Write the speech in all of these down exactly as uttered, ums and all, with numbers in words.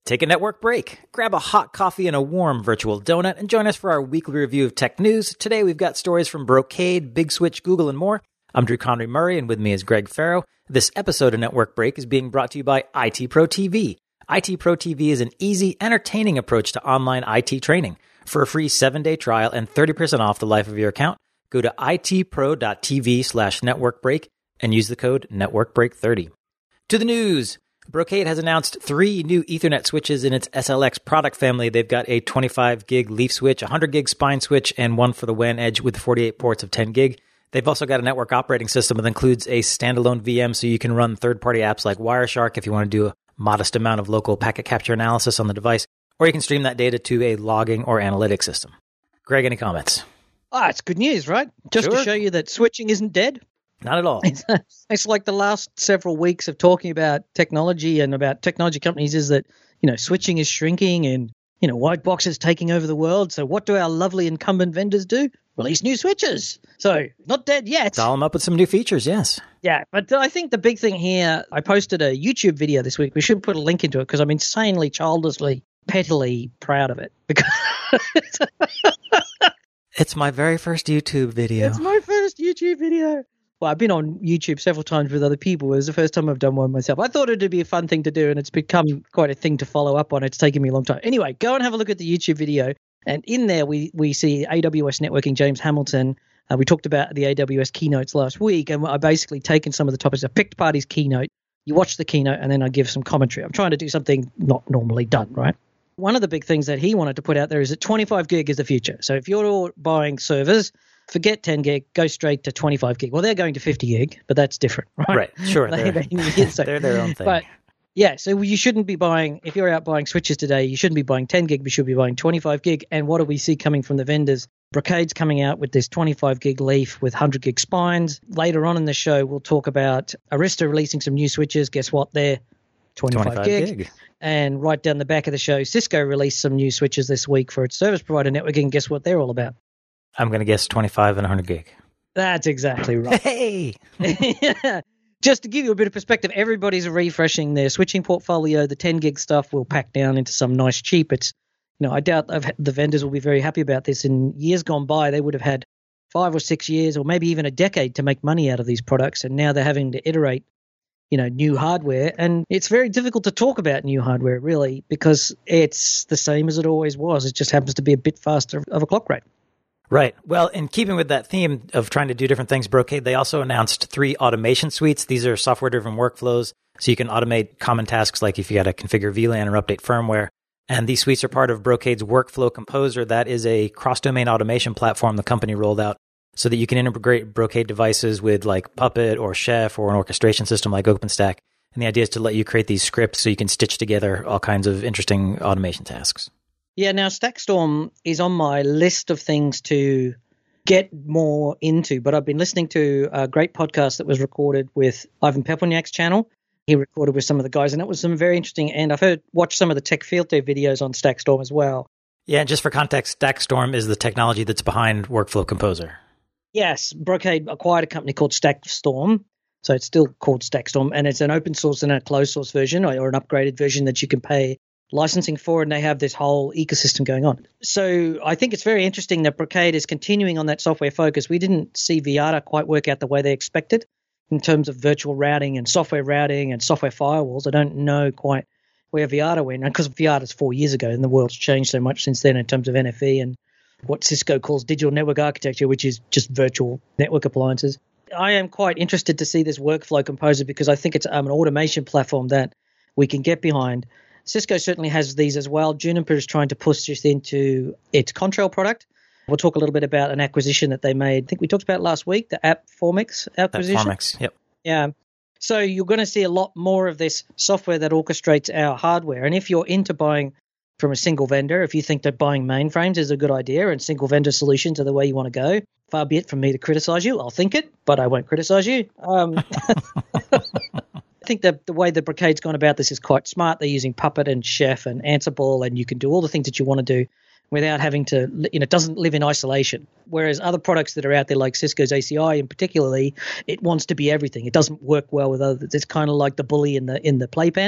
Take a network break. Grab a hot coffee and a warm virtual donut and join us for our weekly review of tech news. Today we've got stories from Brocade, Big Switch, Google, and more. I'm Drew Conry Murray, and with me is Greg Farrow. This episode of Network Break is being brought to you by I T Pro T V. I T Pro T V is an easy, entertaining approach to online I T training. For a free seven-day trial and thirty percent off the life of your account, go to itpro.tv slash networkbreak and use the code networkbreak thirty. To the news. Brocade has announced three new Ethernet switches in its S L X product family. They've got a twenty-five gig leaf switch, a one hundred gig spine switch, and one for the W A N edge with forty-eight ports of ten gig. They've also got a network operating system that includes a standalone V M, so you can run third-party apps like Wireshark if you want to do a modest amount of local packet capture analysis on the device, or you can stream that data to a logging or analytics system. Greg, any comments? Ah, it's good news, right? Just Sure. to show you that switching isn't dead. Not at all. It's, it's like the last several weeks of talking about technology and about technology companies is that, you know, switching is shrinking and, you know, white boxes taking over the world. So what do our lovely incumbent vendors do? Release new switches. So not dead yet. Doll them up with some new features, yes. Yeah, but I think the big thing here, I posted a YouTube video this week. We should put a link into it because I'm insanely, childishly, pettily proud of it. Because It's my very first YouTube video. it's my first YouTube video. Well, I've been on YouTube several times with other people. It was the first time I've done one myself. I thought it'd be a fun thing to do, and it's become quite a thing to follow up on. It's taken me a long time. Anyway, go and have a look at the YouTube video. And in there, we we see A W S Networking, James Hamilton. Uh, we talked about the A W S keynotes last week, and I basically taken some of the topics. I picked Party's keynote, you watch the keynote, and then I give some commentary. I'm trying to do something not normally done, right? One of the big things that he wanted to put out there is that twenty-five gig is the future. So if you're all buying servers, forget ten gig, go straight to twenty-five gig. Well, they're going to fifty gig, but that's different, right? Right, sure. They- They're, they- so- they're their own thing. But yeah, so you shouldn't be buying, if you're out buying switches today, you shouldn't be buying ten gig, you should be buying twenty-five gig. And what do we see coming from the vendors? Brocade's coming out with this twenty-five gig leaf with one hundred gig spines. Later on in the show, we'll talk about Arista releasing some new switches. Guess what? They're twenty-five gig. And right down the back of the show, Cisco released some new switches this week for its service provider networking. And guess what they're all about? I'm going to guess twenty-five and one hundred gig. That's exactly right. Hey! Just to give you a bit of perspective, everybody's refreshing their switching portfolio. The ten gig stuff will pack down into some nice cheap. It's, you know, I doubt I've, the vendors will be very happy about this. In years gone by, they would have had five or six years or maybe even a decade to make money out of these products. And now they're having to iterate, you know, new hardware. And it's very difficult to talk about new hardware, really, because it's the same as it always was. It just happens to be a bit faster of a clock rate. Right. Well, in keeping with that theme of trying to do different things, Brocade, they also announced three automation suites. These are software-driven workflows, so you can automate common tasks like if you got to configure V LAN or update firmware. And these suites are part of Brocade's Workflow Composer. That is a cross-domain automation platform the company rolled out so that you can integrate Brocade devices with like Puppet or Chef or an orchestration system like OpenStack. And the idea is to let you create these scripts so you can stitch together all kinds of interesting automation tasks. Yeah, now StackStorm is on my list of things to get more into, but I've been listening to a great podcast that was recorded with Ivan Pepelniak's channel. He recorded with some of the guys, and it was some very interesting, and I've heard watched some of the Tech Field Day videos on StackStorm as well. Yeah, and just for context, StackStorm is the technology that's behind Workflow Composer. Yes, Brocade acquired a company called StackStorm, so it's still called StackStorm, and it's an open source and a closed source version or, or an upgraded version that you can pay licensing for, and they have this whole ecosystem going on. So I think it's very interesting that Brocade is continuing on that software focus. We didn't see Viata quite work out the way they expected in terms of virtual routing and software routing and software firewalls. I don't know quite where Viata went, because Viata's four years ago and the world's changed so much since then in terms of N F E and what Cisco calls digital network architecture, which is just virtual network appliances. I am quite interested to see this Workflow Composer because I think it's um, an automation platform that we can get behind. Cisco certainly has these as well. Juniper is trying to push this into its Contrail product. We'll talk a little bit about an acquisition that they made. I think we talked about it last week, the AppFormix acquisition. AppFormix, yep. Yeah. So you're going to see a lot more of this software that orchestrates our hardware. And if you're into buying from a single vendor, if you think that buying mainframes is a good idea and single vendor solutions are the way you want to go, far be it from me to criticize you. I'll think it, but I won't criticize you. Um, I think that the way that Brocade's gone about this is quite smart. They're using Puppet and Chef and Ansible, and you can do all the things that you want to do without having to, you know, it doesn't live in isolation. Whereas other products that are out there like Cisco's A C I in particularly, it wants to be everything. It doesn't work well with others. It's kind of like the bully in the in the playpen.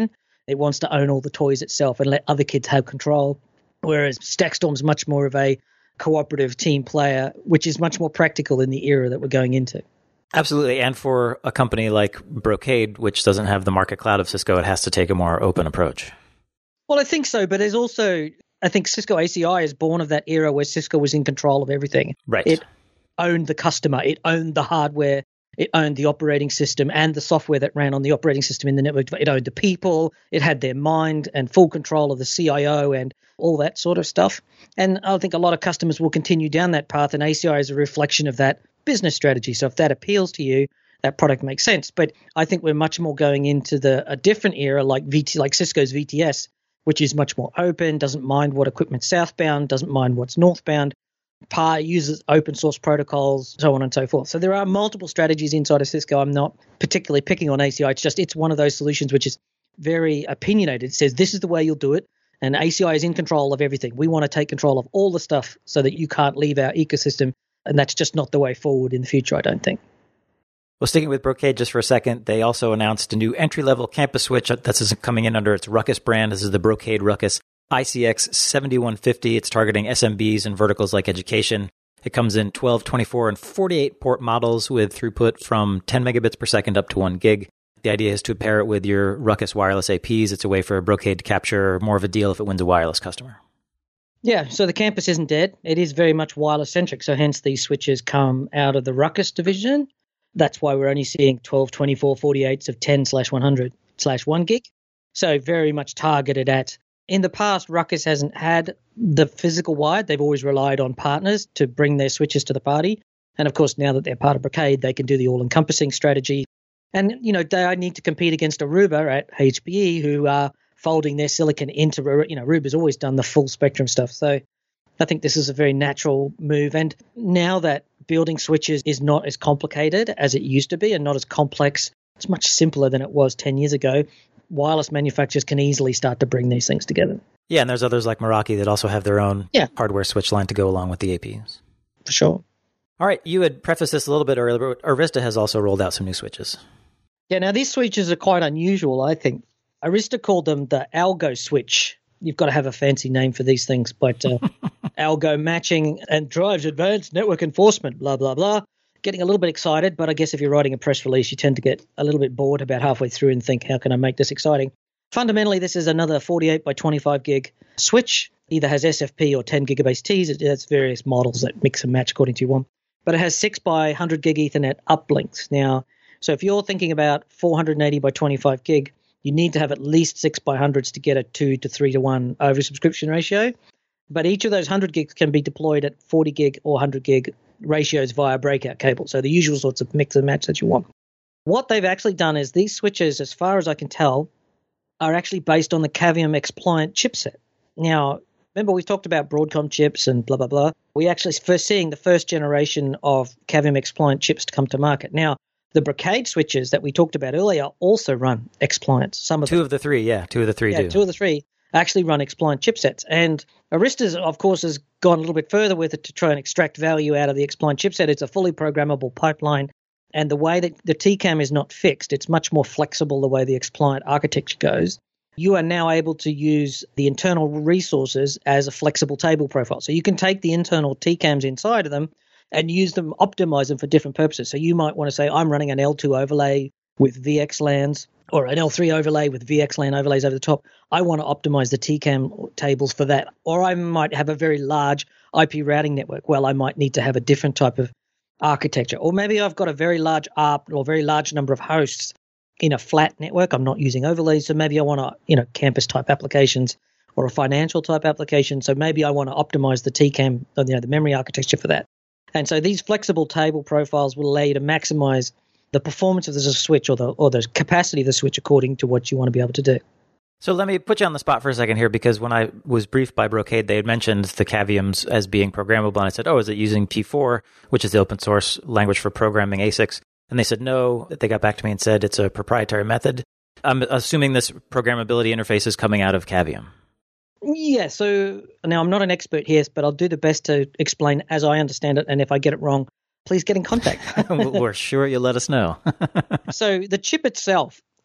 It wants to own all the toys itself and let other kids have control. Whereas Stackstorm's much more of a cooperative team player, which is much more practical in the era that we're going into. Absolutely. And for a company like Brocade, which doesn't have the market cloud of Cisco, it has to take a more open approach. Well, I think so. But there's also, I think Cisco A C I is born of that era where Cisco was in control of everything. Right. It owned the customer. It owned the hardware. It owned the operating system and the software that ran on the operating system in the network. It owned the people. It had their mind and full control of the C I O and all that sort of stuff. And I think a lot of customers will continue down that path, and A C I is a reflection of that business strategy. So if that appeals to you, that product makes sense. But I think we're much more going into the a different era like V T, like Cisco's V T S, which is much more open, doesn't mind what equipment's southbound, doesn't mind what's northbound. P A R uses open source protocols, so on and so forth. So there are multiple strategies inside of Cisco. I'm not particularly picking on A C I. It's just it's one of those solutions which is very opinionated. It says this is the way you'll do it, and A C I is in control of everything. We want to take control of all the stuff so that you can't leave our ecosystem, and that's just not the way forward in the future, I don't think. Well, sticking with Brocade just for a second, they also announced a new entry-level campus switch that's coming in under its Ruckus brand. This is the Brocade Ruckus I C X seventy-one fifty. It's targeting S M Bs and verticals like education. It comes in twelve, twenty-four, and forty-eight port models with throughput from ten megabits per second up to one gig. The idea is to pair it with your Ruckus wireless A Ps. It's a way for Brocade to capture more of a deal if it wins a wireless customer. Yeah, so the campus isn't dead. It is very much wireless-centric, so hence these switches come out of the Ruckus division. That's why we're only seeing twelve, twenty-four, forty-eights of ten slash one hundred slash one gig. So very much targeted at. In the past, Ruckus hasn't had the physical wired. They've always relied on partners to bring their switches to the party. And of course, now that they're part of Brocade, they can do the all-encompassing strategy. And, you know, they need to compete against Aruba at H P E, who are folding their silicon into, you know, Aruba's always done the full spectrum stuff. So I think this is a very natural move. And now that building switches is not as complicated as it used to be and not as complex, it's much simpler than it was ten years ago. Wireless manufacturers can easily start to bring these things together. Yeah, and there's others like Meraki that also have their own yeah. hardware switch line to go along with the A Ps. For sure. All right, you had prefaced this a little bit earlier, but Arista has also rolled out some new switches. Yeah, now these switches are quite unusual, I think. Arista called them the Algo switch. You've got to have a fancy name for these things, but uh, Algo matching and drives advanced network enforcement, blah, blah, blah. Getting a little bit excited, but I guess if you're writing a press release, you tend to get a little bit bored about halfway through and think, how can I make this exciting? Fundamentally, this is another forty-eight by twenty-five gig switch. Either has S F P or ten gigabase Ts. It has various models that mix and match according to you want. But it has six by one hundred gig Ethernet uplinks. Now, so if you're thinking about four hundred eighty by twenty-five gig, you need to have at least six by hundreds to get a two to three to one oversubscription ratio. But each of those one hundred gigs can be deployed at forty gig or one hundred gig ratios via breakout cable. So the usual sorts of mix and match that you want. What they've actually done is these switches, as far as I can tell, are actually based on the Cavium X-Pliant chipset. Now, remember we've talked about Broadcom chips and blah, blah, blah. We actually first seeing the first generation of Cavium X-Pliant chips to come to market. Now, the Brocade switches that we talked about earlier also run X-Pliant. Some of Two them. of the three, yeah. Two of the three yeah, do. Two of the three actually run X-Pliant chipsets. And Arista's, of course, has gone a little bit further with it to try and extract value out of the X-Pliant chipset. It's a fully programmable pipeline. And the way that the T CAM is not fixed, it's much more flexible the way the X-Pliant architecture goes. You are now able to use the internal resources as a flexible table profile. So you can take the internal T CAMs inside of them and use them, optimize them for different purposes. So you might want to say, I'm running an L two overlay with V X LANs or an L three overlay with V X LAN overlays over the top. I want to optimize the T CAM tables for that. Or I might have a very large I P routing network. Well, I might need to have a different type of architecture. Or maybe I've got a very large A R P or very large number of hosts in a flat network. I'm not using overlays. So maybe I want to, you know, campus type applications or a financial type application. So maybe I want to optimize the T CAM, you know, the memory architecture for that. And so these flexible table profiles will allow you to maximize the performance of the switch or the or the capacity of the switch according to what you want to be able to do. So let me put you on the spot for a second here, because when I was briefed by Brocade, they had mentioned the Caviums as being programmable. And I said, oh, is it using P four, which is the open source language for programming A SICs? And they said no. They got back to me and said it's a proprietary method. I'm assuming this programmability interface is coming out of Cavium. Yeah, so now I'm not an expert here, but I'll do the best to explain as I understand it. And if I get it wrong, please get in contact. We're sure you'll let us know. So the chip itself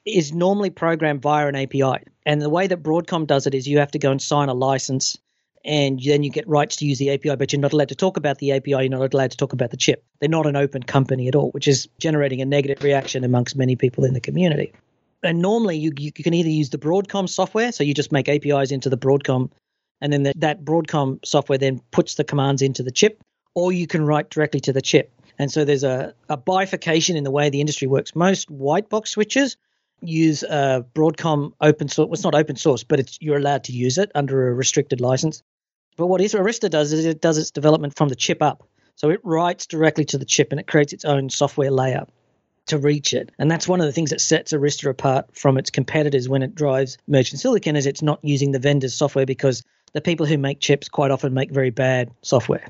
is normally programmed via an A P I. And the way that Broadcom does it is you have to go and sign a license, and then you get rights to use the A P I, but you're not allowed to talk about the A P I. You're not allowed to talk about the chip. They're not an open company at all, which is generating a negative reaction amongst many people in the community. And normally you, you can either use the Broadcom software, so you just make A P Is into the Broadcom, and then the, that Broadcom software then puts the commands into the chip, or you can write directly to the chip. And so there's a, a bifurcation in the way the industry works. Most white box switches use a Broadcom open source. Well, it's not open source, but it's, you're allowed to use it under a restricted license. But what Arista does is it does its development from the chip up. So it writes directly to the chip, and it creates its own software layer to reach it. And that's one of the things that sets Arista apart from its competitors when it drives merchant silicon, is it's not using the vendor's software, because the people who make chips quite often make very bad software,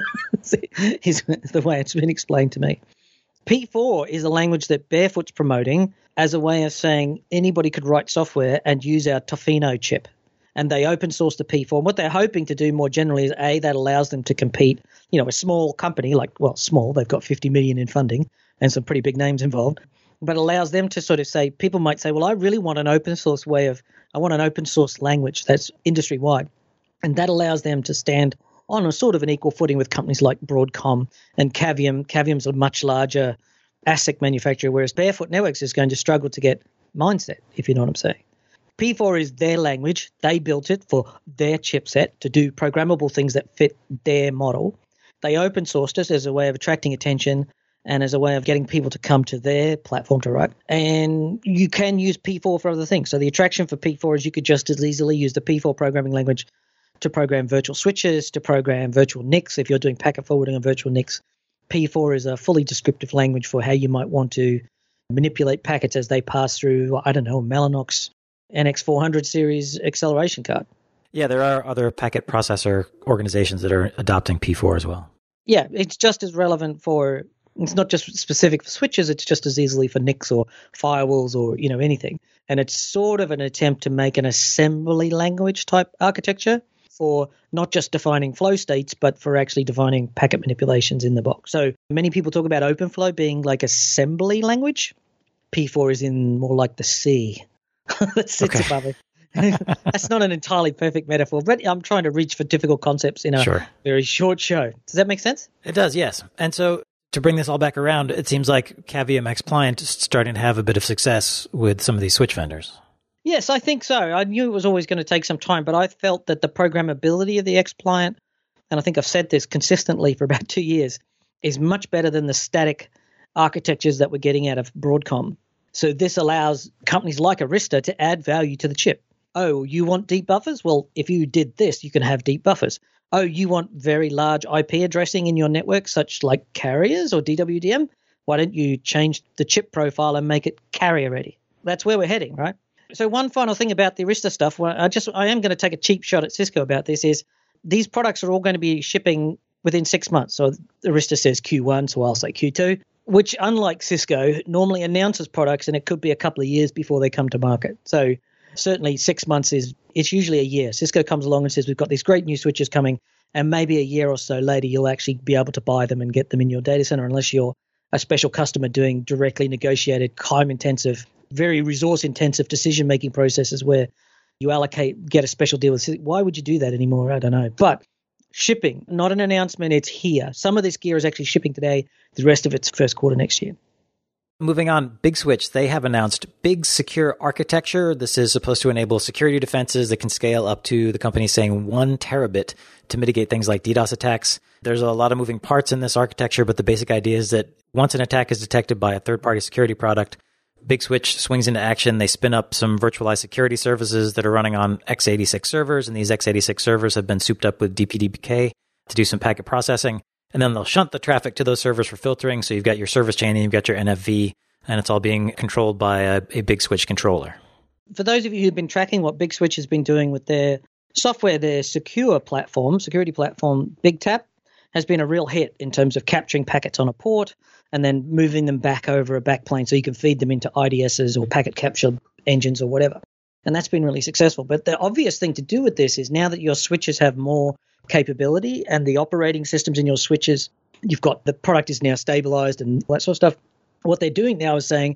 is the way it's been explained to me. P four is a language that Barefoot's promoting as a way of saying anybody could write software and use our Tofino chip. And they open source the P four. And what they're hoping to do more generally is, A, that allows them to compete. You know, a small company, like, well, small, they've got fifty million in funding and some pretty big names involved, but allows them to sort of say, people might say, well, I really want an open source way of, I want an open source language that's industry wide. And that allows them to stand on a sort of an equal footing with companies like Broadcom and Cavium. Cavium's a much larger ASIC manufacturer, whereas Barefoot Networks is going to struggle to get Mindset, if you know what I'm saying. P four is their language. They built it for their chipset to do programmable things that fit their model. They open sourced it as a way of attracting attention and as a way of getting people to come to their platform to write. And you can use P four for other things. So the attraction for P four is you could just as easily use the P four programming language to program virtual switches, to program virtual N I Cs. If you're doing packet forwarding on virtual N I Cs, P four is a fully descriptive language for how you might want to manipulate packets as they pass through, I don't know, Mellanox N X four hundred series acceleration card. Yeah, there are other packet processor organizations that are adopting P four as well. Yeah, it's just as relevant for, it's not just specific for switches, it's just as easily for N I Cs or firewalls or, you know, anything. And it's sort of an attempt to make an assembly language type architecture for not just defining flow states, but for actually defining packet manipulations in the box. So many people talk about OpenFlow being like assembly language. P four is in more like the C that sits okay. above it. That's not an entirely perfect metaphor, but I'm trying to reach for difficult concepts in a sure. very short show. Does that make sense? It does, yes. And so to bring this all back around, it seems like Cavium X Pliant is starting to have a bit of success with some of these switch vendors. Yes, I think so. I knew it was always going to take some time, but I felt that the programmability of the X Pliant, and I think I've said this consistently for about two years, is much better than the static architectures that we're getting out of Broadcom. So this allows companies like Arista to add value to the chip. Oh, you want deep buffers? Well, if you did this, you can have deep buffers. Oh, you want very large I P addressing in your network, such like carriers or D W D M? Why don't you change the chip profile and make it carrier ready? That's where we're heading, right? So one final thing about the Arista stuff, well, I just I am going to take a cheap shot at Cisco about this, is these products are all going to be shipping within six months. So Arista says Q one, so I'll say Q two, which unlike Cisco normally announces products and it could be a couple of years before they come to market. So certainly six months is, it's usually a year. Cisco comes along and says, we've got these great new switches coming, and maybe a year or so later, you'll actually be able to buy them and get them in your data center, unless you're a special customer doing directly negotiated, time-intensive, very resource-intensive decision-making processes where you allocate, get a special deal with. Why would you do that anymore? I don't know. But shipping, not an announcement, it's here. Some of this gear is actually shipping today. The rest of it's first quarter next year. Moving on, Big Switch, they have announced Big Secure Architecture. This is supposed to enable security defenses that can scale up to, the company saying, one terabit to mitigate things like DDoS attacks. There's a lot of moving parts in this architecture, but the basic idea is that once an attack is detected by a third-party security product, Big Switch swings into action. They spin up some virtualized security services that are running on x eighty-six servers, and these x eighty-six servers have been souped up with D P D B K to do some packet processing. And then they'll shunt the traffic to those servers for filtering. So you've got your service chain and you've got your N F V, and it's all being controlled by a, a Big Switch controller. For those of you who've been tracking what Big Switch has been doing with their software, their secure platform, security platform, BigTap, has been a real hit in terms of capturing packets on a port and then moving them back over a backplane so you can feed them into I D Ss or packet capture engines or whatever. And that's been really successful. But the obvious thing to do with this is, now that your switches have more capability and the operating systems in your switches, you've got, the product is now stabilized and all that sort of stuff. What they're doing now is saying,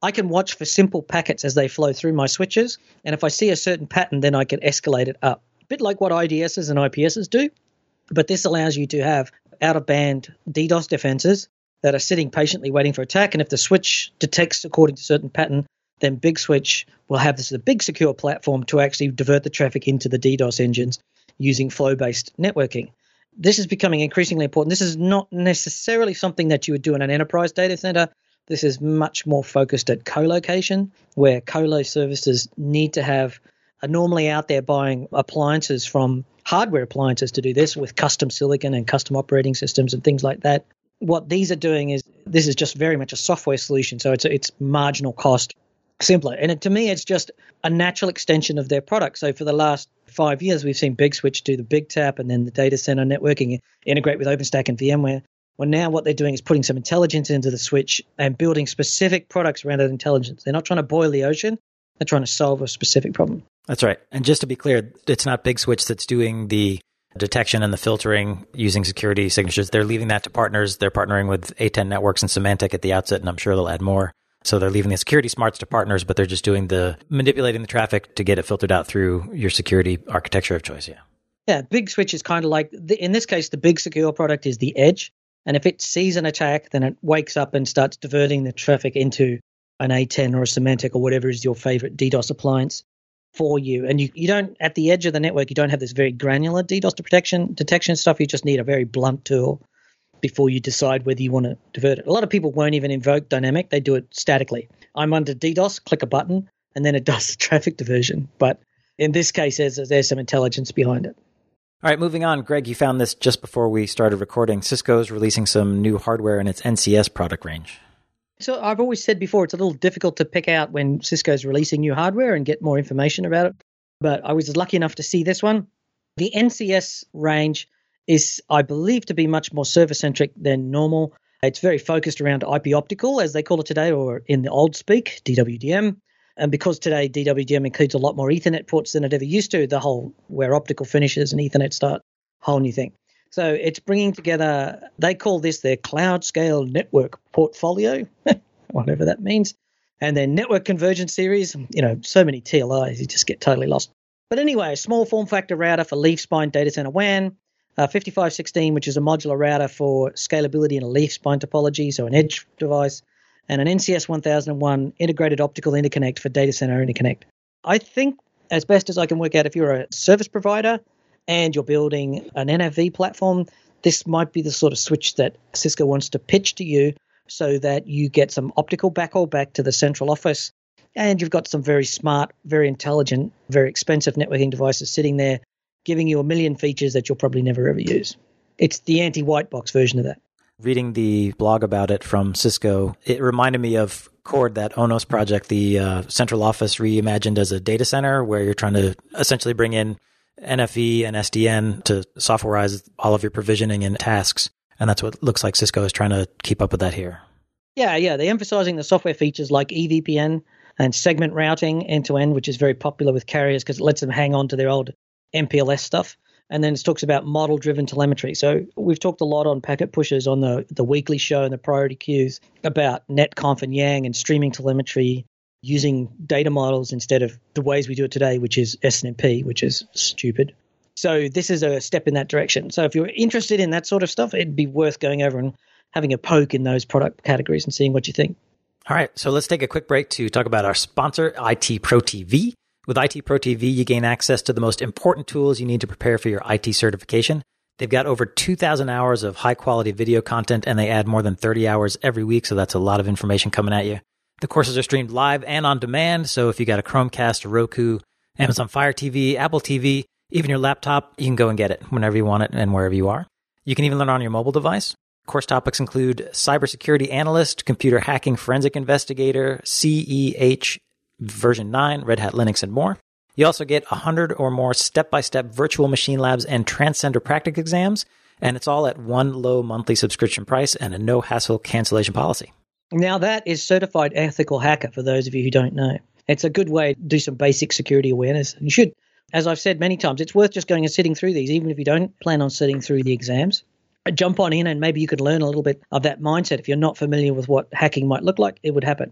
I can watch for simple packets as they flow through my switches. And if I see a certain pattern, then I can escalate it up. A bit like what I D Ss and I P Ss do. But this allows you to have out-of-band DDoS defenses that are sitting patiently waiting for attack. And if the switch detects according to a certain pattern, then Big Switch will have this as a big secure platform to actually divert the traffic into the DDoS engines using flow-based networking. This is becoming increasingly important. This is not necessarily something that you would do in an enterprise data center. This is much more focused at co-location, where colo services need to have are normally out there buying appliances from hardware appliances to do this with custom silicon and custom operating systems and things like that. What these are doing is this is just very much a software solution, so it's it's marginal cost, simpler. And it, to me, it's just a natural extension of their product. So for the last five years, we've seen Big Switch do the Big Tap and then the data center networking, integrate with OpenStack and VMware. Well, now what they're doing is putting some intelligence into the switch and building specific products around that intelligence. They're not trying to boil the ocean. They're trying to solve a specific problem. That's right. And just to be clear, it's not Big Switch that's doing the detection and the filtering using security signatures. They're leaving that to partners. They're partnering with A ten Networks and Symantec at the outset, and I'm sure they'll add more. So they're leaving the security smarts to partners, but they're just doing the manipulating the traffic to get it filtered out through your security architecture of choice. Yeah. Yeah. Big Switch is kind of like, the, in this case, the big secure product is the edge. And if it sees an attack, then it wakes up and starts diverting the traffic into an A ten or a Symantec or whatever is your favorite DDoS appliance for you. And you, you don't, at the edge of the network, you don't have this very granular DDoS detection, detection stuff. You just need a very blunt tool before you decide whether you want to divert it. A lot of people won't even invoke dynamic. They do it statically. I'm under DDoS, click a button, and then it does the traffic diversion. But in this case, there's, there's some intelligence behind it. All right, moving on. Greg, you found this just before we started recording. Cisco's releasing some new hardware in its N C S product range. So I've always said before, it's a little difficult to pick out when Cisco's releasing new hardware and get more information about it. But I was lucky enough to see this one. The N C S range is, I believe, to be much more server-centric than normal. It's very focused around I P optical, as they call it today, or in the old speak, D W D M. And because today D W D M includes a lot more Ethernet ports than it ever used to, the whole where optical finishes and Ethernet start, whole new thing. So it's bringing together, they call this their cloud scale network portfolio, whatever that means. And their network convergence series, you know, so many T L Is, you just get totally lost. But anyway, a small form factor router for leaf spine data center W A N, uh, fifty-five sixteen, which is a modular router for scalability in a leaf spine topology, so an edge device, and an N C S one thousand one integrated optical interconnect for data center interconnect. I think, as best as I can work out, if you're a service provider and you're building an N F V platform, this might be the sort of switch that Cisco wants to pitch to you so that you get some optical backhaul back to the central office, and you've got some very smart, very intelligent, very expensive networking devices sitting there giving you a million features that you'll probably never ever use. It's the anti-white box version of that. Reading the blog about it from Cisco, it reminded me of Cord, that Onos project, the uh, central office reimagined as a data center, where you're trying to essentially bring in N F V and S D N to softwareize all of your provisioning and tasks. And that's what it looks like Cisco is trying to keep up with that here. Yeah, yeah. They're emphasizing the software features like E V P N and segment routing end-to-end, which is very popular with carriers because it lets them hang on to their old M P L S stuff. And then it talks about model-driven telemetry. So we've talked a lot on packet pushers on the, the weekly show and the priority queues about NetConf and Yang and streaming telemetry using data models instead of the ways we do it today, which is S N M P, which is stupid. So this is a step in that direction. So if you're interested in that sort of stuff, it'd be worth going over and having a poke in those product categories and seeing what you think. All right. So let's take a quick break to talk about our sponsor, I T Pro T V. With I T Pro T V, you gain access to the most important tools you need to prepare for your I T certification. They've got over two thousand hours of high-quality video content, and they add more than thirty hours every week, so that's a lot of information coming at you. The courses are streamed live and on demand, so if you got a Chromecast, a Roku, Amazon Fire T V, Apple T V, even your laptop, you can go and get it whenever you want it and wherever you are. You can even learn on your mobile device. Course topics include cybersecurity analyst, computer hacking forensic investigator, C E H version nine, Red Hat Linux, and more. You also get one hundred or more step-by-step virtual machine labs and transcender practice exams, and it's all at one low monthly subscription price and a no-hassle cancellation policy. Now that is certified ethical hacker for those of you who don't know. It's a good way to do some basic security awareness. You should, as I've said many times, it's worth just going and sitting through these, even if you don't plan on sitting through the exams. Jump on in and maybe you could learn a little bit of that mindset. If you're not familiar with what hacking might look like, it would happen.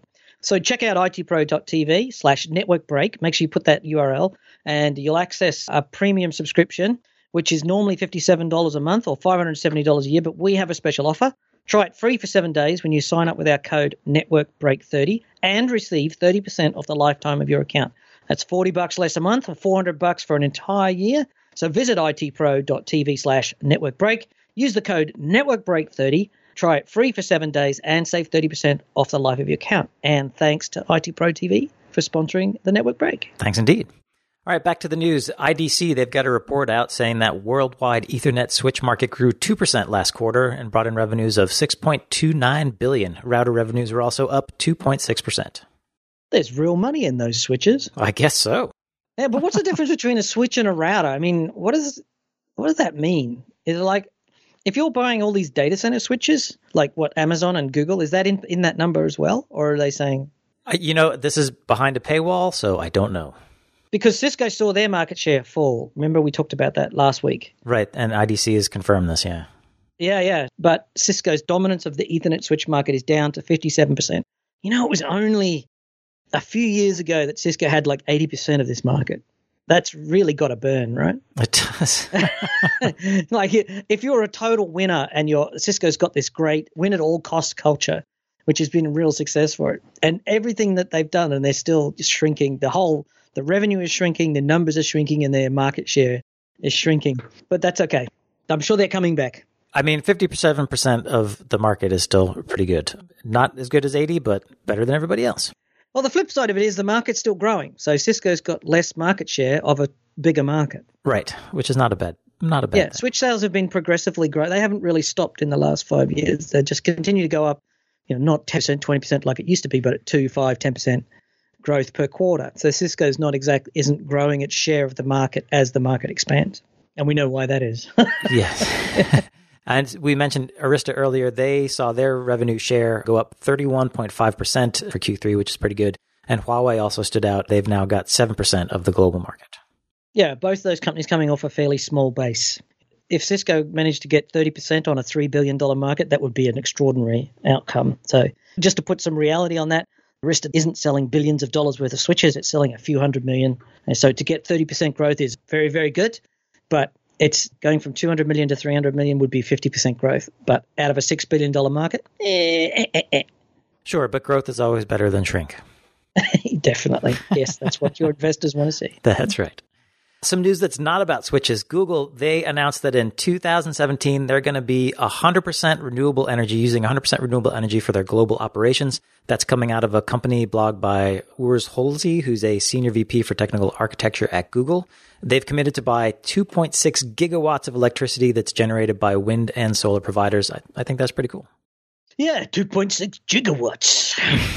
So check out itpro.tv slash network break. Make sure you put that U R L and you'll access a premium subscription, which is normally fifty-seven dollars a month or five hundred seventy dollars a year, but we have a special offer. Try it free for seven days when you sign up with our code network break thirty and receive thirty percent off the lifetime of your account. That's forty bucks less a month or four hundred bucks for an entire year. So visit itpro.tv slash network break. Use the code network break thirty. Try it free for seven days and save thirty percent off the life of your account. And thanks to I T Pro T V for sponsoring the Network Break. Thanks indeed. All right, back to the news. I D C, they've got a report out saying that worldwide Ethernet switch market grew two percent last quarter and brought in revenues of six point two nine billion dollars. Router revenues were also up two point six percent. There's real money in those switches. I guess so. Yeah, but what's the difference between a switch and a router? I mean, what does what does that mean? Is it like, if you're buying all these data center switches, like what Amazon and Google, is that in, in that number as well? Or are they saying? Uh, you know, this is behind a paywall, so I don't know. Because Cisco saw their market share fall. Remember we talked about that last week. Right, and I D C has confirmed this, yeah. Yeah, yeah. But Cisco's dominance of the Ethernet switch market is down to fifty-seven percent. You know, it was only a few years ago that Cisco had like eighty percent of this market. That's really got to burn, right? It does. Like if you're a total winner and your Cisco's got this great win at all cost culture, which has been a real success for it, and everything that they've done, and they're still shrinking. The whole the revenue is shrinking, the numbers are shrinking, and their market share is shrinking. But that's okay. I'm sure they're coming back. I mean, fifty-seven percent of the market is still pretty good. Not as good as eighty, but better than everybody else. Well, the flip side of it is the market's still growing. So Cisco's got less market share of a bigger market. Right, which is not a bad not a bad Yeah, thing. switch sales have been progressively growing. They haven't really stopped in the last five years. They just continue to go up, you know, not ten percent, twenty percent like it used to be, but at two, five, ten percent growth per quarter. So Cisco's not exact isn't growing its share of the market as the market expands. And we know why that is. Yes. And we mentioned Arista earlier. They saw their revenue share go up thirty-one point five percent for Q three, which is pretty good. And Huawei also stood out. They've now got seven percent of the global market. Yeah, both those companies coming off a fairly small base. If Cisco managed to get thirty percent on a three billion dollars market, that would be an extraordinary outcome. So just to put some reality on that, Arista isn't selling billions of dollars worth of switches. It's selling a few hundred million. And so to get thirty percent growth is very, very good. But it's going from two hundred million to three hundred million would be fifty percent growth. But out of a six billion dollars market, eh, eh, eh, eh. Sure, but growth is always better than shrink. Definitely. Yes, that's what your investors want to see. That's right. Some news that's not about switches. Google, they announced that in two thousand seventeen, they're going to be one hundred percent renewable energy, using one hundred percent renewable energy for their global operations. That's coming out of a company blog by Urs Holze, who's a senior V P for technical architecture at Google. They've committed to buy two point six gigawatts of electricity that's generated by wind and solar providers. I, I think that's pretty cool. Yeah, two point six gigawatts.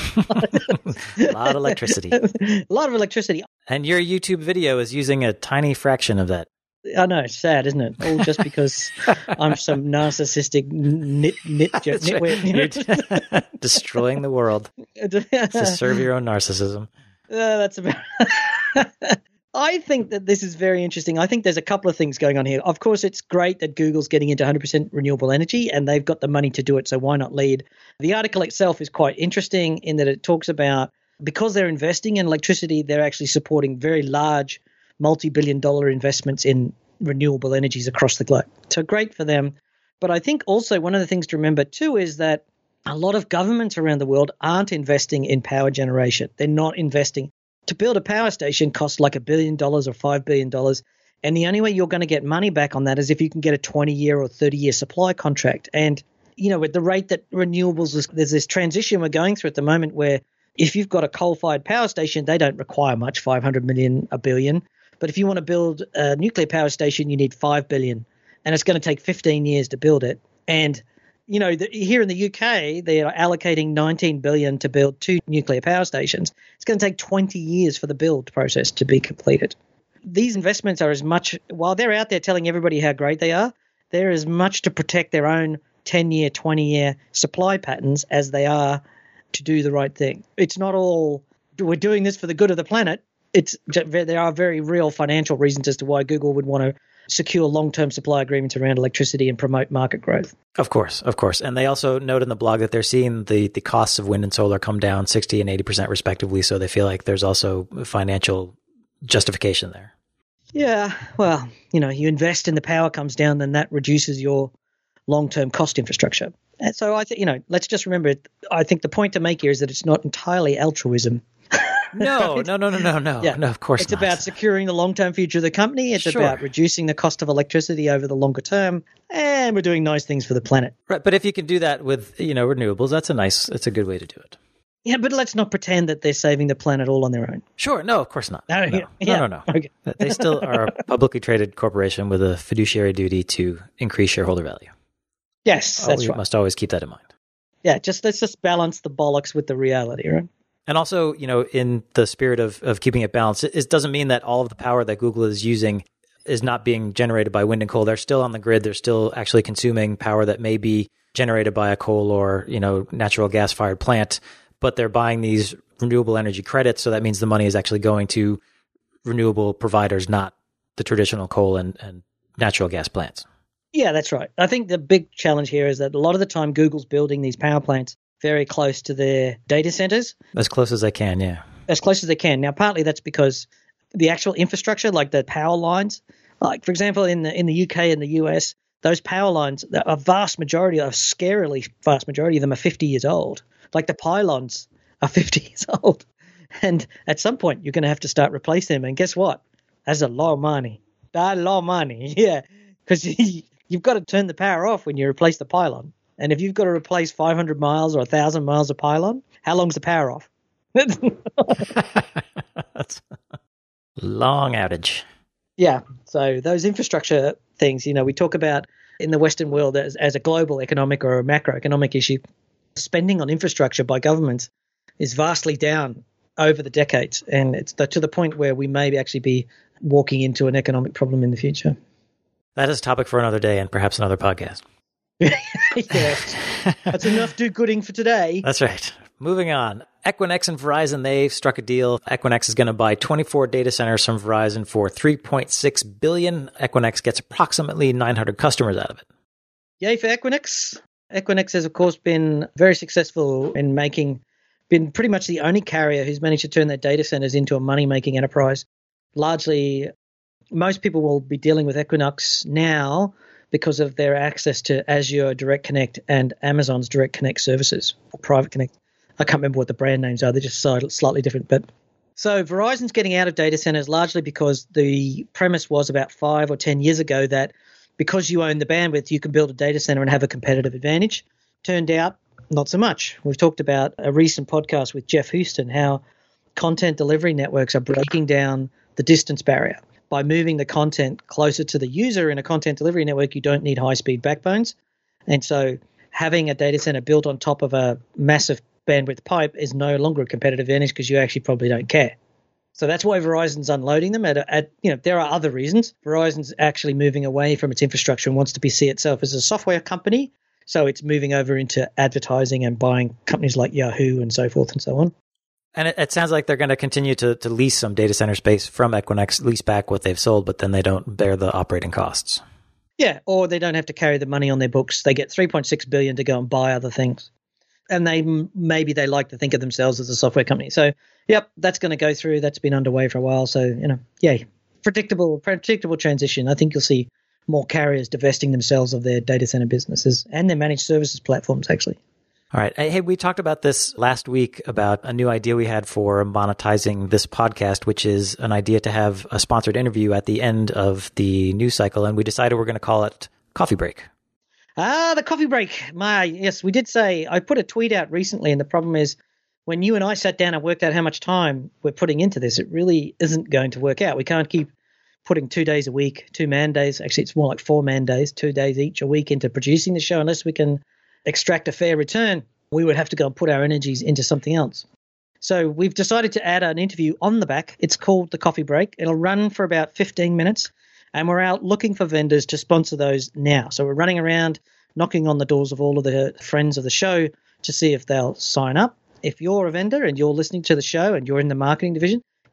A lot of electricity. A lot of electricity. And your YouTube video is using a tiny fraction of that. I know, it's sad, isn't it? All just because I'm some narcissistic nit, nit, nitwit. You're destroying the world to serve your own narcissism. Uh, that's about. I think that this is very interesting. I think there's a couple of things going on here. Of course, it's great that Google's getting into one hundred percent renewable energy, and they've got the money to do it, so why not lead? The article itself is quite interesting in that it talks about, because they're investing in electricity, they're actually supporting very large multi-billion dollar investments in renewable energies across the globe. So great for them. But I think also one of the things to remember too is that a lot of governments around the world aren't investing in power generation. They're not investing. To build a power station costs like a billion dollars or five billion dollars. And the only way you're going to get money back on that is if you can get a twenty-year or thirty-year supply contract. And, you know, with the rate that renewables is, there's this transition we're going through at the moment where if you've got a coal-fired power station, they don't require much, five hundred million, a billion. But if you want to build a nuclear power station, you need five billion. And it's going to take fifteen years to build it. And you know, the, here in the U K, they are allocating nineteen billion dollars to build two nuclear power stations. It's going to take twenty years for the build process to be completed. These investments are as much, while they're out there telling everybody how great they are, they're as much to protect their own ten-year, twenty-year supply patterns as they are to do the right thing. It's not all, we're doing this for the good of the planet, it's there are very real financial reasons as to why Google would want to secure long-term supply agreements around electricity and promote market growth. Of course, of course. And they also note in the blog that they're seeing the, the costs of wind and solar come down sixty and eighty percent respectively, so they feel like there's also financial justification there. Yeah, well, you know, you invest and the power comes down, then that reduces your long-term cost infrastructure. And so I think, you know, let's just remember, I think the point to make here is that it's not entirely altruism. No, no, no, no, no, no. Yeah. No, of course it's not. It's about securing the long-term future of the company. It's Sure. about reducing the cost of electricity over the longer term. And we're doing nice things for the planet. Right. But if you can do that with, you know, renewables, that's a nice, that's a good way to do it. Yeah, but let's not pretend that they're saving the planet all on their own. Sure. No, of course not. No, no, yeah. no, no. no. Okay. They still are a publicly traded corporation with a fiduciary duty to increase shareholder value. Yes, Oh, that's we right. must always keep that in mind. Yeah, just let's just balance the bollocks with the reality, right? And also, you know, in the spirit of, of keeping it balanced, it, it doesn't mean that all of the power that Google is using is not being generated by wind and coal. They're still on the grid. They're still actually consuming power that may be generated by a coal or, you know, natural gas fired plant, but they're buying these renewable energy credits. So that means the money is actually going to renewable providers, not the traditional coal and, and natural gas plants. Yeah, that's right. I think the big challenge here is that a lot of the time Google's building these power plants very close to their data centers. As close as they can, yeah. As close as they can. Now, partly that's because the actual infrastructure, like the power lines, like, for example, in the in the U K and the U S, those power lines, a vast majority, a scarily vast majority of them are fifty years old. Like the pylons are fifty years old. And at some point, you're going to have to start replacing them. And guess what? That's a lot of money. That's a lot of money, yeah. Because you've got to turn the power off when you replace the pylon. And if you've got to replace five hundred miles or one thousand miles of pylon, how long's the power off? That's a long outage. Yeah. So those infrastructure things, you know, we talk about in the Western world as, as a global economic or a macroeconomic issue. Spending on infrastructure by governments is vastly down over the decades. And it's the, to the point where we may actually be walking into an economic problem in the future. That is a topic for another day and perhaps another podcast. Yes. That's enough do-gooding for today. That's right. Moving on. Equinix and Verizon, they've struck a deal. Equinix is going to buy twenty-four data centers from Verizon for three point six billion dollars. Equinix gets approximately nine hundred customers out of it. Yay for Equinix. Equinix has, of course, been very successful in making, been pretty much the only carrier who's managed to turn their data centers into a money-making enterprise. Largely, most people will be dealing with Equinix now because of their access to Azure Direct Connect and Amazon's Direct Connect services, or Private Connect. I can't remember what the brand names are. They're just slightly different. But so Verizon's getting out of data centers largely because the premise was about five or ten years ago that because you own the bandwidth, you can build a data center and have a competitive advantage. Turned out, not so much. We've talked about a recent podcast with Jeff Houston, how content delivery networks are breaking down the distance barrier. By moving the content closer to the user in a content delivery network, you don't need high-speed backbones. And so having a data center built on top of a massive bandwidth pipe is no longer a competitive advantage because you actually probably don't care. So that's why Verizon's unloading them. At, at you know, there are other reasons. Verizon's actually moving away from its infrastructure and wants to be see itself as a software company. So it's moving over into advertising and buying companies like Yahoo and so forth and so on. And it, it sounds like they're going to continue to, to lease some data center space from Equinix, lease back what they've sold, but then they don't bear the operating costs. Yeah, or they don't have to carry the money on their books. They get three point six billion dollars to go and buy other things. And they maybe they like to think of themselves as a software company. So, yep, that's going to go through. That's been underway for a while. So, you know, yay. Predictable, predictable transition. I think you'll see more carriers divesting themselves of their data center businesses and their managed services platforms, actually. All right. Hey, we talked about this last week about a new idea we had for monetizing this podcast, which is an idea to have a sponsored interview at the end of the news cycle. And we decided we're going to call it Coffee Break. Ah, the coffee break. My, yes, we did say, I put a tweet out recently, and the problem is when you and I sat down and worked out how much time we're putting into this, it really isn't going to work out. We can't keep putting two days a week, two man days. Actually, it's more like four man days, two days each a week into producing the show unless we can extract a fair return. We would have to go and put our energies into something else. So we've decided to add an interview on the back. It's called The Coffee Break. It'll run for about fifteen minutes, and we're out looking for vendors to sponsor those now. So we're running around, knocking on the doors of all of the friends of the show to see if they'll sign up. If you're a vendor and you're listening to the show and you're in the marketing division,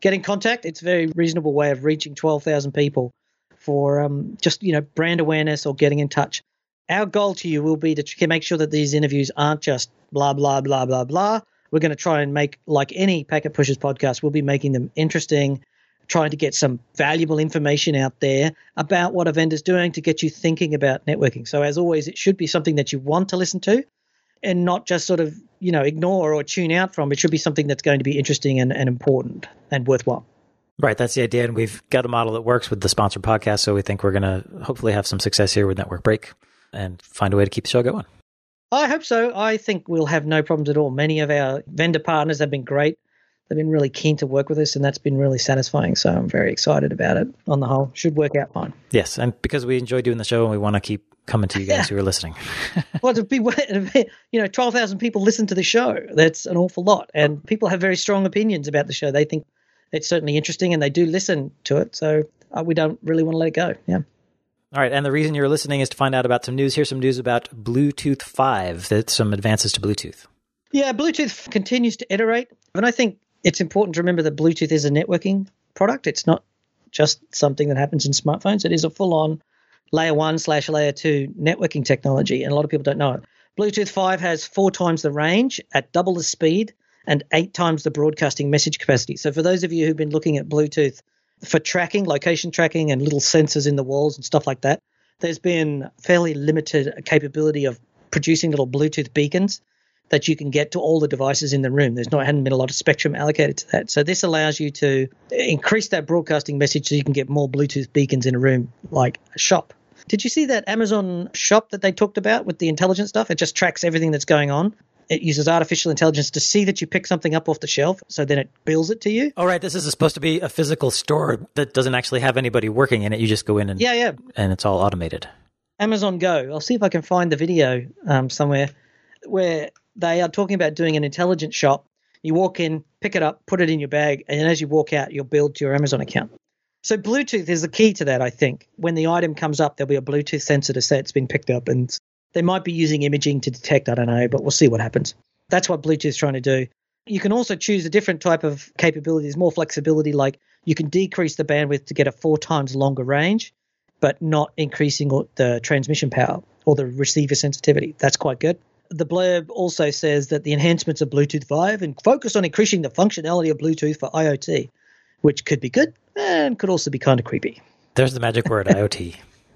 get in contact. It's a very reasonable way of reaching twelve thousand people for um, just, you know, brand awareness or getting in touch. Our goal to you will be to make sure that these interviews aren't just blah, blah, blah, blah, blah. We're going to try and make, like any Packet Pushers podcast, we'll be making them interesting, trying to get some valuable information out there about what a vendor's doing to get you thinking about networking. So as always, it should be something that you want to listen to and not just sort of, you know, ignore or tune out from. It should be something that's going to be interesting and, and important and worthwhile. Right, that's the idea. And we've got a model that works with the sponsored podcast, so we think we're going to hopefully have some success here with Network Break and find a way to keep the show going. I hope so. I think we'll have no problems at all. Many of our vendor partners have been great. They've been really keen to work with us, and that's been really satisfying. So I'm very excited about it on the whole. Should work out fine. Yes, and because we enjoy doing the show and we want to keep coming to you guys yeah. who are listening. Well, to be, you know, twelve thousand people listen to the show. That's an awful lot. And people have very strong opinions about the show. They think it's certainly interesting, and they do listen to it. So uh, we don't really want to let it go. Yeah. All right, and the reason you're listening is to find out about some news. Here's some news about Bluetooth five, that's some advances to Bluetooth. Yeah, Bluetooth continues to iterate, and I think it's important to remember that Bluetooth is a networking product. It's not just something that happens in smartphones. It is a full-on layer one slash layer two networking technology, and a lot of people don't know it. Bluetooth five has four times the range at double the speed and eight times the broadcasting message capacity. So for those of you who've been looking at Bluetooth for tracking, location tracking, and little sensors in the walls and stuff like that, there's been fairly limited capability of producing little Bluetooth beacons that you can get to all the devices in the room. There's not hadn't been a lot of spectrum allocated to that. So this allows you to increase that broadcasting message so you can get more Bluetooth beacons in a room like a shop. Did you see that Amazon shop that they talked about with the intelligent stuff? It just tracks everything that's going on. It uses artificial intelligence to see that you pick something up off the shelf, so then it bills it to you. Oh, right. This is supposed to be a physical store that doesn't actually have anybody working in it. You just go in and yeah, yeah. and it's all automated. Amazon Go. I'll see if I can find the video um, somewhere where they are talking about doing an intelligent shop. You walk in, pick it up, put it in your bag, and as you walk out, you'll build to your Amazon account. So Bluetooth is the key to that, I think. When the item comes up, there'll be a Bluetooth sensor to say it's been picked up, and they might be using imaging to detect, I don't know, but we'll see what happens. That's what Bluetooth is trying to do. You can also choose a different type of capabilities, more flexibility, like you can decrease the bandwidth to get a four times longer range, but not increasing the transmission power or the receiver sensitivity. That's quite good. The blurb also says that the enhancements of Bluetooth five and focus on increasing the functionality of Bluetooth for IoT, which could be good and could also be kind of creepy. There's the magic word, IoT.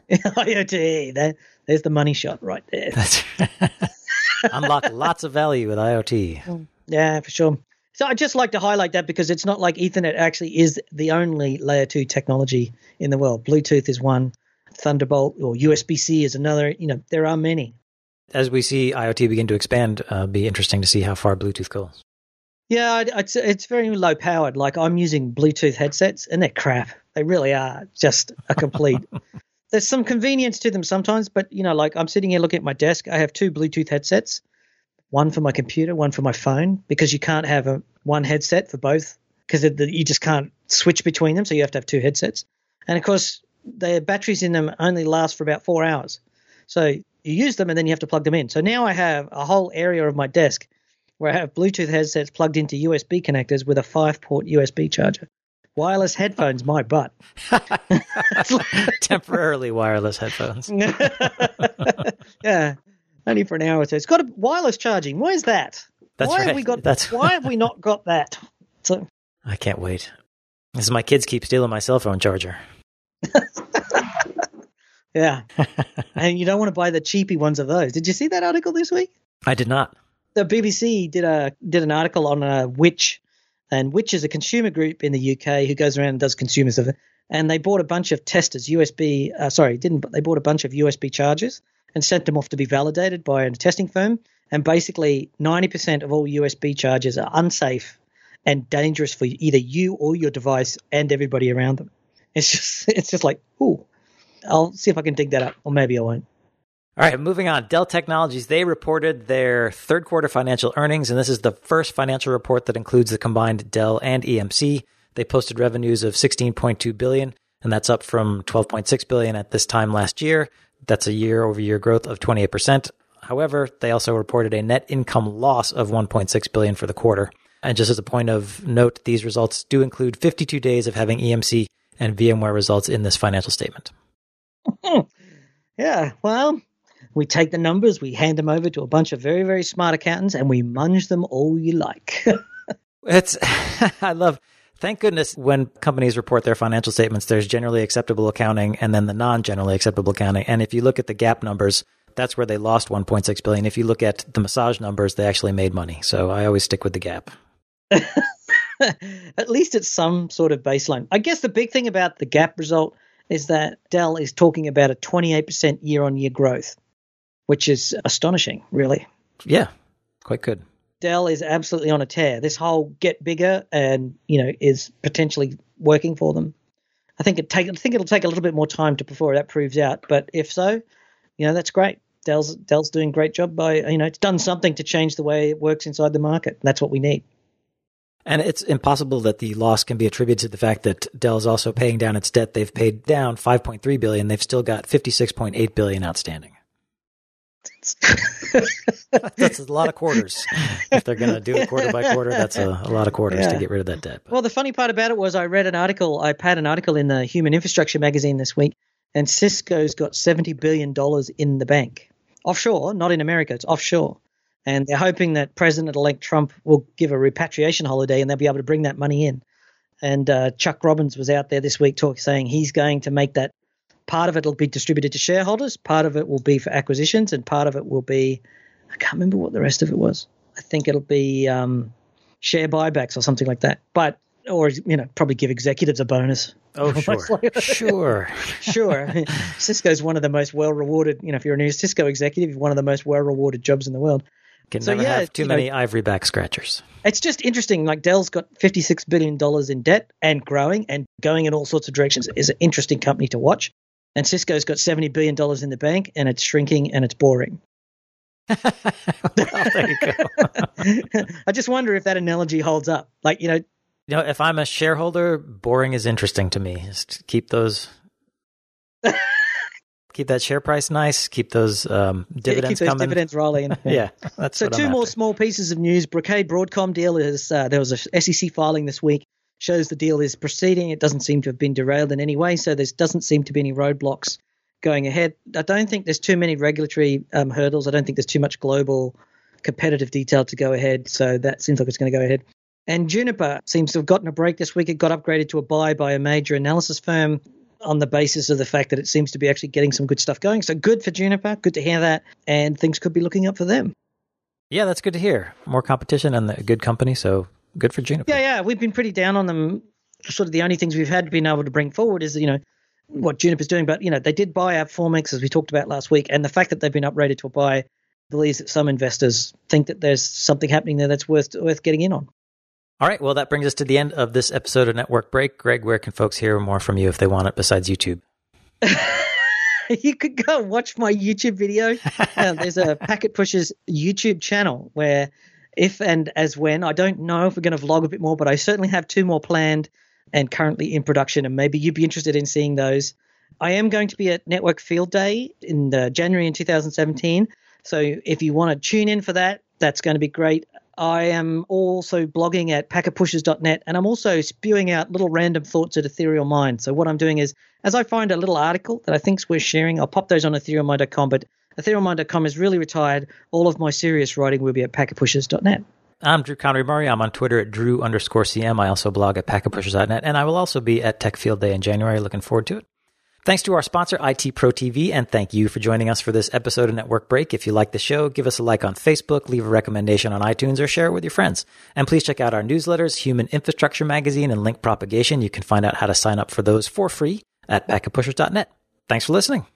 IoT. That, there's the money shot right there. That's unlock lots of value with IoT. Yeah, for sure. So I'd just like to highlight that because it's not like Ethernet actually is the only layer two technology in the world. Bluetooth is one, Thunderbolt or U S B C is another. You know, there are many. As we see IoT begin to expand, uh, it'll be interesting to see how far Bluetooth goes. Yeah, it's, it's very low powered. Like I'm using Bluetooth headsets and they're crap. They really are just a complete. There's some convenience to them sometimes, but you know, like I'm sitting here looking at my desk. I have two Bluetooth headsets, one for my computer, one for my phone, because you can't have a one headset for both because you just can't switch between them. So you have to have two headsets. And of course, the batteries in them only last for about four hours. So you use them and then you have to plug them in. So now I have a whole area of my desk where I have Bluetooth headsets plugged into U S B connectors with a five-port U S B charger. Wireless headphones, my butt. Temporarily wireless headphones. Yeah, only for an hour or two. It's got a wireless charging. Why is that? That's why right. Have we got, That's... why have we not got that? So I can't wait. This is my kids keep stealing my cell phone charger. Yeah, and you don't want to buy the cheapy ones of those. Did you see that article this week? I did not. The B B C did a did an article on uh, Which. And Which is a consumer group in the U K who goes around and does consumer stuff. And they bought a bunch of testers, U S B, uh, sorry, didn't, but they bought a bunch of U S B chargers and sent them off to be validated by a testing firm. And basically ninety percent of all U S B chargers are unsafe and dangerous for either you or your device and everybody around them. It's just, it's just like, ooh, I'll see if I can dig that up, or maybe I won't. All right, moving on. Dell Technologies, they reported their third quarter financial earnings, and this is the first financial report that includes the combined Dell and E M C. They posted revenues of sixteen point two billion dollars, and that's up from twelve point six billion dollars at this time last year. That's a year-over-year growth of twenty-eight percent. However, they also reported a net income loss of one point six billion dollars for the quarter. And just as a point of note, these results do include fifty-two days of having E M C and VMware results in this financial statement. Yeah, well, we take the numbers, we hand them over to a bunch of very, very smart accountants, and we munge them all you like. It's, I love, thank goodness when companies report their financial statements, there's generally acceptable accounting and then the non-generally acceptable accounting. And if you look at the GAAP numbers, that's where they lost one point six billion dollars. If you look at the massage numbers, they actually made money. So I always stick with the GAAP. At least it's some sort of baseline. I guess the big thing about the GAAP result is that Dell is talking about a twenty-eight percent year-on-year growth, which is astonishing, really. Yeah, quite good. Dell is absolutely on a tear. This whole get bigger and, you know, is potentially working for them. I think it take I think it'll take a little bit more time to before that proves out, but if so, you know, that's great. Dell's Dell's doing a great job by, you know, it's done something to change the way it works inside the market. That's what we need. And it's impossible that the loss can be attributed to the fact that Dell is also paying down its debt. They've paid down five point three billion dollars. They've still got fifty-six point eight billion dollars outstanding. That's a lot of quarters. If they're going to do it quarter by quarter, that's a, a lot of quarters yeah. to get rid of that debt. But. Well, the funny part about it was I read an article, I had an article in the Human Infrastructure magazine this week, and Cisco's got seventy billion dollars in the bank. Offshore, not in America, it's offshore. And they're hoping that President-elect Trump will give a repatriation holiday and they'll be able to bring that money in. And uh, Chuck Robbins was out there this week talk, saying he's going to make that part of it will be distributed to shareholders, part of it will be for acquisitions, and part of it will be, I can't remember what the rest of it was. I think it'll be um, share buybacks or something like that. But, or, you know, probably give executives a bonus. Oh, sure. sure. Sure. Cisco's one of the most well-rewarded, you know, if you're a new Cisco executive, one of the most well-rewarded jobs in the world. Can so, never yeah, have too many know, ivory back scratchers. It's just interesting. Like Dell's got fifty-six billion dollars in debt and growing and going in all sorts of directions. It's an interesting company to watch. And Cisco's got seventy billion dollars in the bank and it's shrinking and it's boring. Well, there you go. I just wonder if that analogy holds up. Like, you know. You know, if I'm a shareholder, boring is interesting to me. Just keep those... Keep that share price nice. Keep those um, dividends yeah, keep those coming. dividends rolling. Yeah, yeah that's so. What two I'm more after. small pieces of news. Brocade Broadcom deal is uh, there was a S E C filing this week. Shows the deal is proceeding. It doesn't seem to have been derailed in any way. So there doesn't seem to be any roadblocks going ahead. I don't think there's too many regulatory um, hurdles. I don't think there's too much global competitive detail to go ahead. So that seems like it's going to go ahead. And Juniper seems to have gotten a break this week. It got upgraded to a buy by a major analysis firm on the basis of the fact that it seems to be actually getting some good stuff going. So good for Juniper. Good to hear that. And things could be looking up for them. Yeah, that's good to hear. More competition and a good company. So good for Juniper. Yeah, yeah. We've been pretty down on them. Sort of the only things we've had been able to bring forward is, you know, what Juniper's doing. But, you know, they did buy out Formex, as we talked about last week. And the fact that they've been uprated to a buy believes that some investors think that there's something happening there that's worth worth getting in on. All right. Well, that brings us to the end of this episode of Network Break. Greg, where can folks hear more from you if they want it besides YouTube? You could go and watch my YouTube video. Uh, there's a Packet Pushers YouTube channel where if and as when, I don't know if we're going to vlog a bit more, but I certainly have two more planned and currently in production, and maybe you'd be interested in seeing those. I am going to be at Network Field Day in uh, January in two thousand seventeen. So if you want to tune in for that, that's going to be great. I am also blogging at packet pushers dot net, and I'm also spewing out little random thoughts at Ethereal Mind. So what I'm doing is, as I find a little article that I think's worth sharing, I'll pop those on ethereal mind dot com, but ethereal mind dot com is really retired. All of my serious writing will be at packet pushers dot net. I'm Drew Connery Murray. I'm on Twitter at Drew underscore CM. I also blog at packet pushers dot net, and I will also be at Tech Field Day in January. Looking forward to it. Thanks to our sponsor, I T Pro T V, and thank you for joining us for this episode of Network Break. If you like the show, give us a like on Facebook, leave a recommendation on iTunes, or share it with your friends. And please check out our newsletters, Human Infrastructure Magazine, and Link Propagation. You can find out how to sign up for those for free at packet pushers dot net. Thanks for listening.